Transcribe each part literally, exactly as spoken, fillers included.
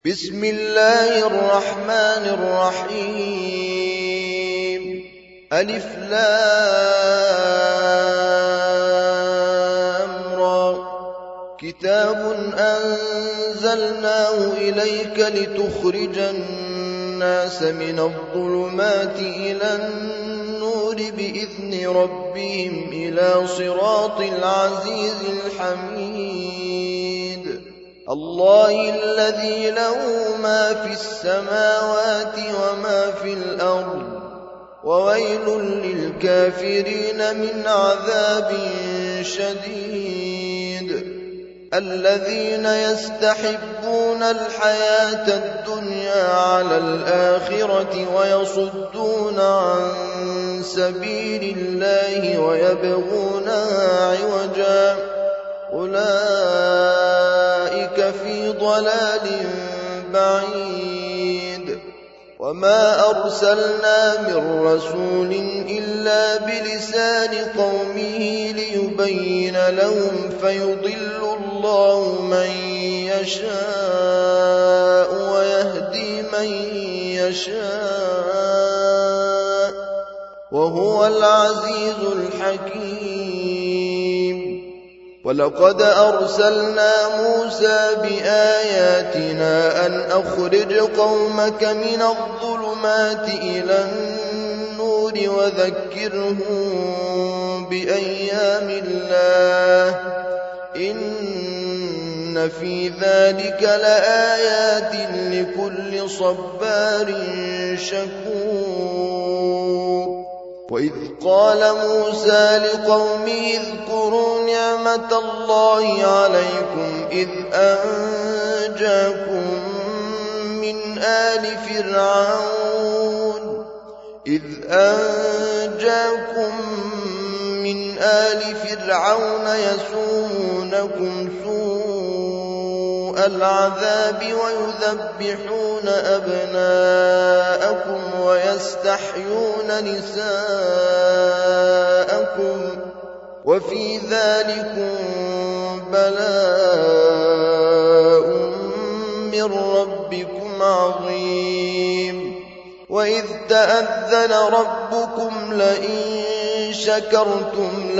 بسم الله الرحمن الرحيم ألف لام را كتاب أنزلناه إليك لتخرج الناس من الظلمات إلى النور بإذن ربهم إلى صراط العزيز الحميد الله الذي له ما في السماوات وما في الأرض وويل للكافرين من عذاب شديد الذين يستحبون الحياة الدنيا على الآخرة ويصدون عن سبيل الله ويبغونها عوجا أولئك في ضلال بعيد وما أرسلنا من رسول إلا بلسان قومه ليبين لهم فيضل الله من يشاء ويهدي من يشاء وهو العزيز الحكيم ولقد أرسلنا موسى بآياتنا أن أخرج قومك من الظلمات إلى النور وذكرهم بأيام الله إن في ذلك لآيات لكل صبار شكور وإذ قال موسى لقومه اذكروا نعمة الله عليكم إذ أنجاكم من آل فرعون إذ أنجاكم من آل فرعون يسومونكم سوء العذاب ويذبحون أبناءكم ويستحيون نساءكم وفي ذلكم بلاء من ربكم عظيم وإذ تأذن ربكم لئن شكرتم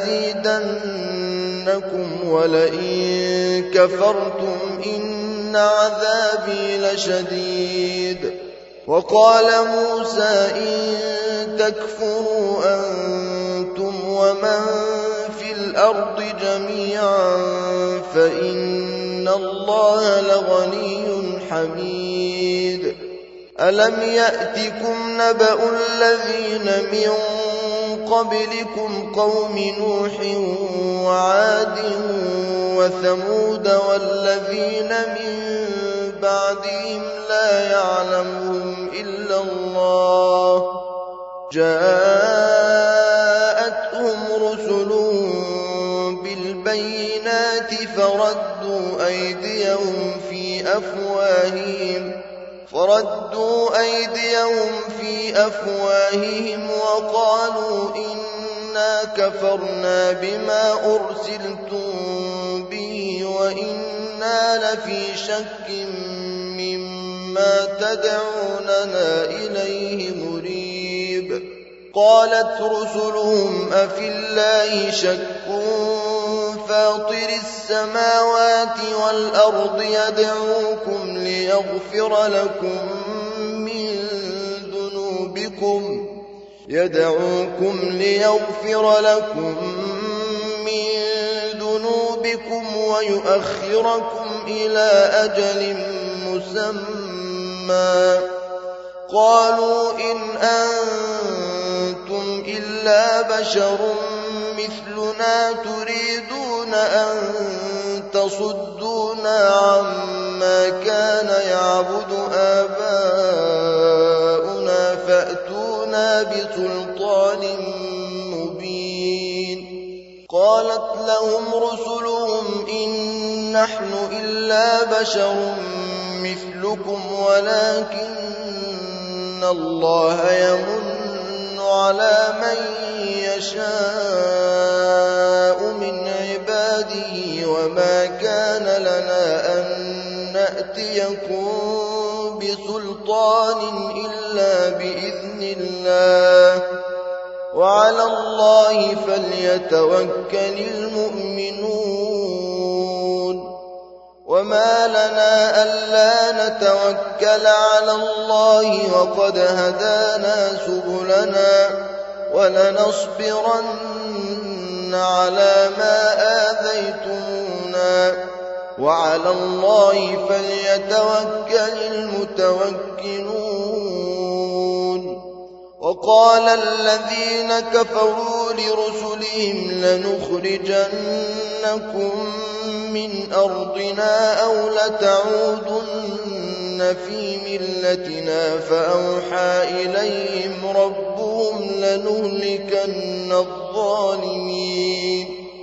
لأزيدنكم ولئن كفرتم إن عذابي لشديد وقال موسى إن تكفروا أنتم ومن في الأرض جميعا فإن الله لغني حميد ألم يأتكم نبأ الذين من قبلكم قوم نوح وعاد وثمود والذين من بعدهم لا يعلمهم إلا الله جاءتهم رسلهم بالبينات فردوا أيديهم في أفواههم فردوا أيديهم في أفواههم وقالوا إنا كفرنا بما أرسلتم به وإنا لفي شك مما تدعوننا إليه مريب قالت رسلهم أفي الله شك فاطر السماوات والأرض يدعوكم ليغفر لكم من ذنوبكم يدعوكم ليغفر لكم من ذنوبكم ويؤخركم إلى أجل مسمى قالوا إن أنتم إلا بشر مثلنا تريدون أن تصدونا عما كان يعبد آباؤنا فأتونا بسلطان مبين قالت لهم رسلهم إن نحن إلا بشر مثلكم ولكن الله يمن على من يشاء من عباده وما كان لنا أن نأتيكم بسلطان إلا بإذن الله وعلى الله فليتوكل المؤمنون وما لنا ألا نتوكل على الله وقد هدانا سبلنا ولنصبرن على ما آذيتمونا وعلى الله فليتوكل المتوكلون وقال الذين كفروا لرسلهم لنخرجنكم من أرضنا أو لتعودن في ملتنا فأوحى إليهم ربهم لنهلكن الظالمين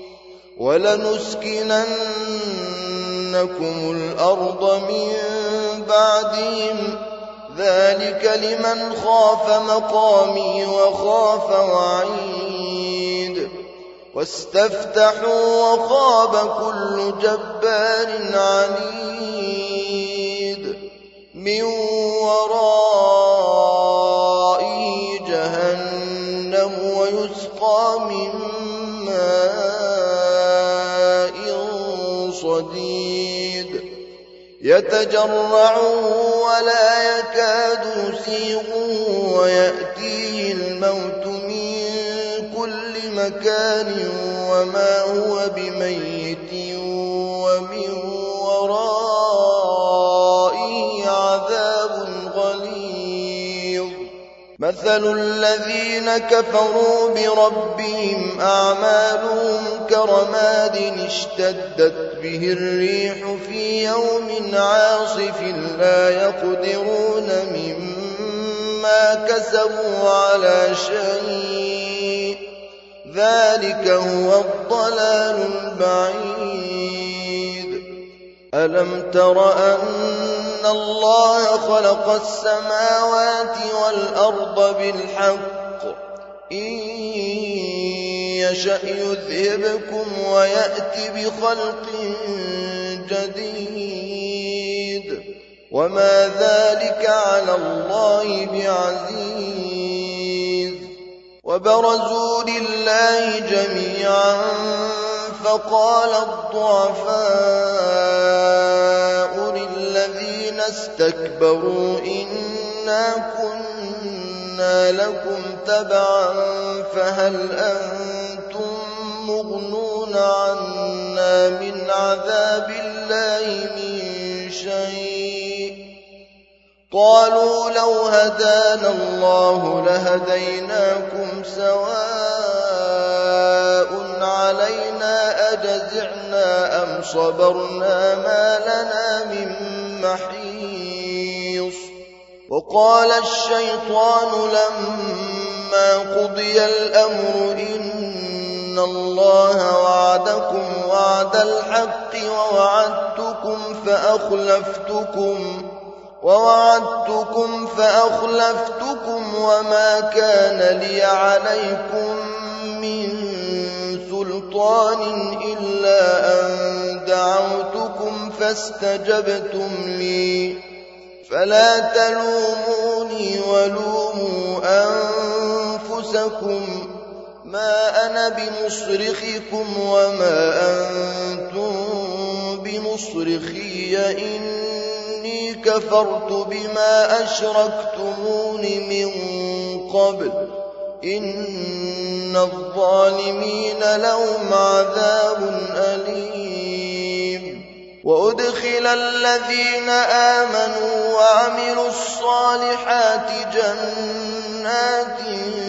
ولنسكننكم الأرض من بعدهم ذلك لمن خاف مقامي وخاف وعيد واستفتحوا وخاب كل جبار عنيد من ورائه جهنم ويسقى من ماء صديد يتجرعه ولا يكاد يسيغه ويأتيه الموت من كل مكان وما هو بميت ومن ورائه عذاب غليظ مثل الذين كفروا بربهم أعمالهم كرماد اشتدت به الريح في يوم عاصف لا يقدرون مما كسبوا على شيء ذلك هو الضلال البعيد ألم تر أن الله خلق السماوات والأرض بالحق إن يشأ يذهبكم ويأتي بخلق جديد وما ذلك على الله بعزيز وبرزوا لله جميعا فقال الضعفاء للذين استكبروا إنا كنا لكم تبعا فهل أنتم مغنون عنا من عذاب الله من شيء قالوا لو هدانا الله لهديناكم سواء علينا أجزعنا أم صبرنا ما لنا من محيص وقال الشيطان لما قضي الأمر إن الله وعدكم وعد الحق ووعدتكم فأخلفتكم ووعدتكم فأخلفتكم وما كان لي عليكم من سلطان إلا أن دعوتكم فاستجبتم لي فلا تلوموني ولوموا أنفسكم ما أنا بمصرخكم وما أنتم بمصرخي إني كفرت بما أشركتمون من قبل إن الظالمين لهم عذاب أليم وأدخل الذين آمنوا وعملوا الصالحات جنات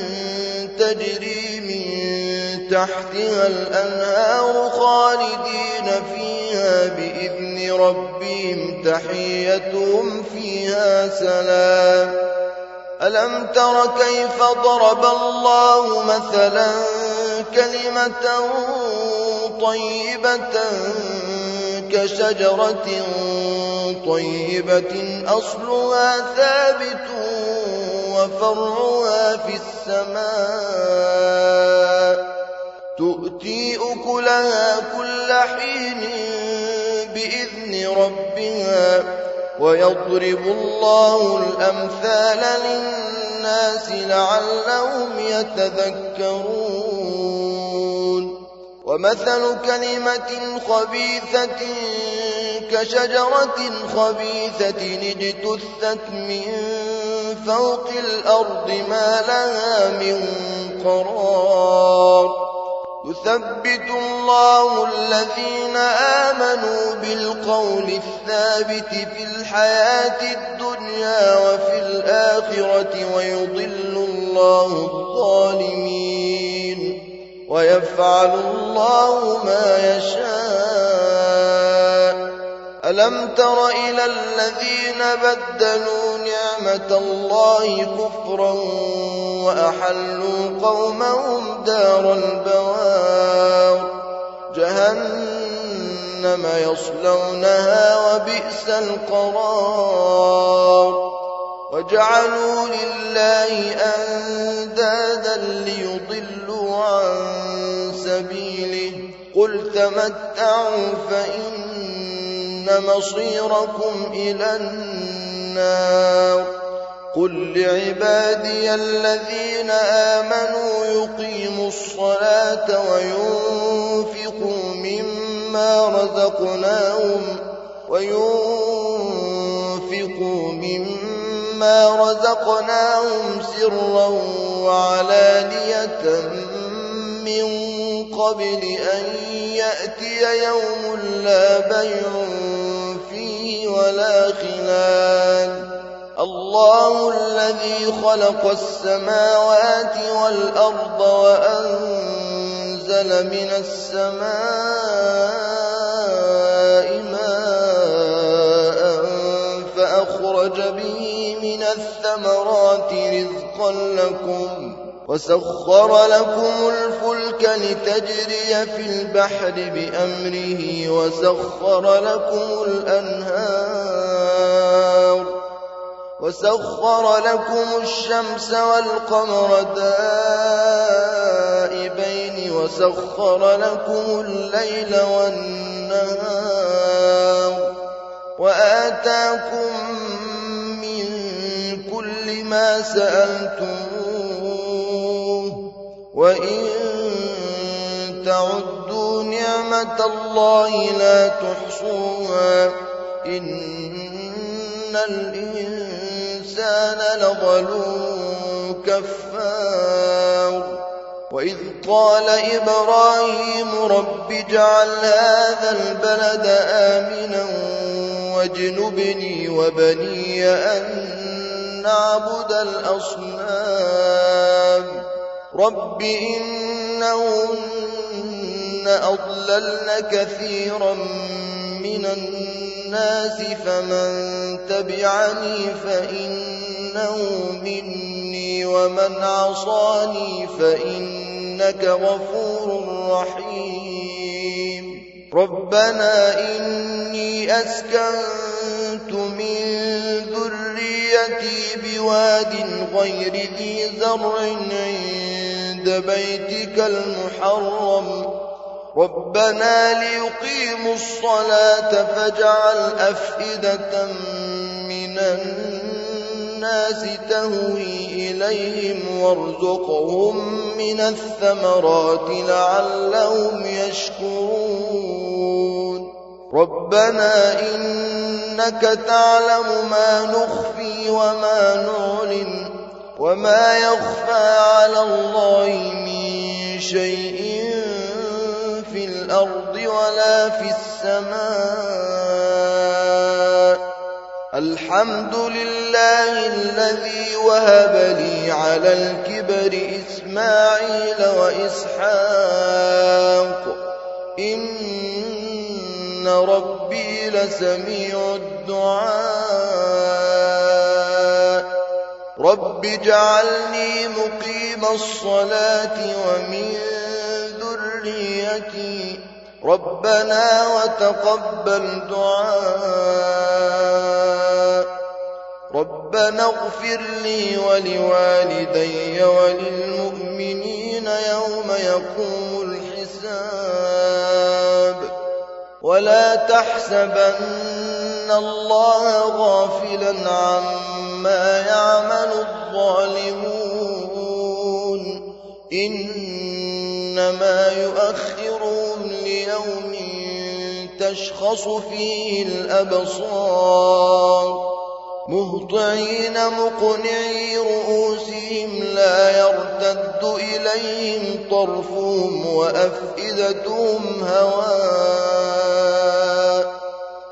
تجري من تحتها الأنهار خالدين فيها بإذن ربهم تحيتهم فيها سلام ألم تر كيف ضرب الله مثلا كلمة طيبة كشجرة طيبة أصلها ثابت وفرعها في السماء تؤتي أكلها كل حين بإذن ربها ويضرب الله الأمثال للناس لعلهم يتذكرون ومثل كلمة خبيثة كشجرة خبيثة اجتثت من فوق الأرض ما لها من قرار يثبت الله الذين آمنوا بالقول الثابت في الحياة الدنيا وفي الآخرة ويضل الله الظالمين ويفعل الله ما يشاء ألم تر إلى الذين بدلوا نعمة الله كفرا وأحلوا قومهم دار البوار جهنم يصلونها وبئس القرار وجعلوا لله أندادا ليضلوا عن سبيله قل تمتعوا فإن مصيركم إلى النار قل لعبادي الذين آمنوا يقيموا الصلاة وينفقوا مما رزقناهم وينفقوا مما رزقناهم سرا وعلانية من قبل أن يأتي يوم لا بيع فيه ولا خلال الله الذي خلق السماوات والأرض وأنزل من السماء ماء فأخرج به من الثمرات رزقا لكم وسخر لكم الفلك لتجري في البحر بأمره وسخر لكم الأنهار وسخر لكم الشمس والقمر دائبين وسخر لكم الليل والنهار وآتاكم من كل ما سألتموه وإن تعدوا نعمة الله لا تحصوها إن الإنسان لظلوم كفار وإذ قال إبراهيم رب اجعل هذا البلد آمنا واجنبني وبني أن نعبد الأصنام رب إنهن أضللن كثيرا من الناس فمن تبعني فإنه مني ومن عصاني فإنك غفور رحيم ربنا إني أسكنت من ذريتي بواد غير ذي زرع عند بيتك المحرم ربنا ليقيموا الصلاة فاجعل أفئدة من الناس تهوي إليهم وارزقهم من الثمرات لعلهم يشكرون ربنا إنك تعلم ما نخفي وما نعلن وما يخفى على الله من شيء في الأرض ولا في السماء الحمد لله الذي وهب لي على الكبر إسماعيل وإسحاق إن ربي لسميع الدعاء رب اجعلني مقيم الصلاة ومن ذريتي ربنا وتقبل دعاء ربنا اغفر لي ولوالدي وللمؤمنين يوم يقوم الحساب ولا تحسبن الله غافلا عما يعمل الظالمون إنما يؤخرهم ليوم تشخص فيه الأبصار مهطعين مقنعي رؤوسهم لا يرتد إليهم طرفهم وأفئدتهم هواء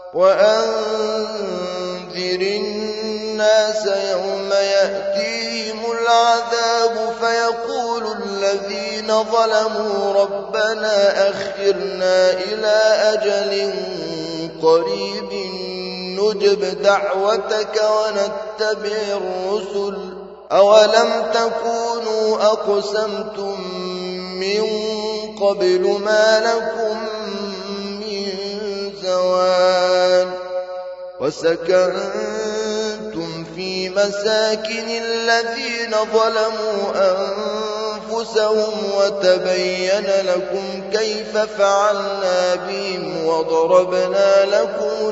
وأنذر الناس يوم يأتيهم العذاب فيقول الذين ظلموا ربنا أخرنا إلى أجل قريب نجب دعوتك ونتبع الرسل أولم تكونوا أقسمتم من قبل ما لكم من زوال وسكنتم في مساكن الذين ظلموا أنفسهم وتبين لكم كيف فعلنا بهم وضربنا لكم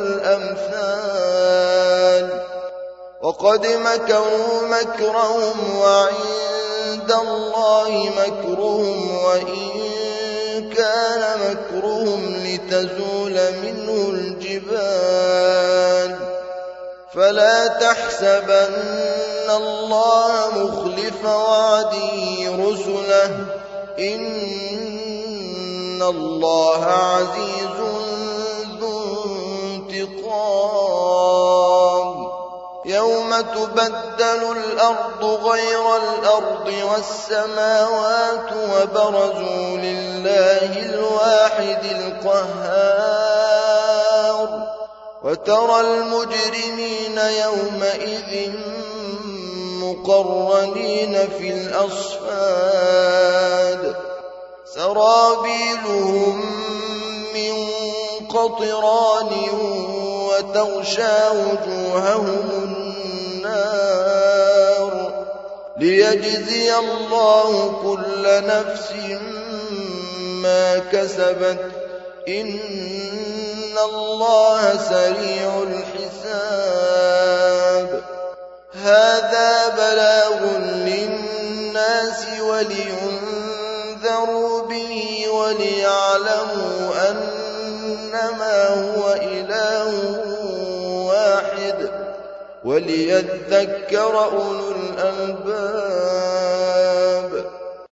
الأمثال وقد مكروا مكرهم وعند الله مكرهم وإن كان مكرهم لتزول منه الجبال فلا تحسبن الله مخلف وعده رسله إن الله عزيز ذو انتقام يوم تبدل الأرض غير الأرض والسماوات وبرزوا لله الواحد القهار وترى المجرمين يومئذ مقرنين في الأصفاد سرابيلهم من قطران وتغشى وجوههم النار ليجزي الله كل نفس ما كسبت إن الله سريع الحساب هذا بلاغ للناس ولينذروا به وليعلموا أنما هو إله واحد وليذكر أولو الألباب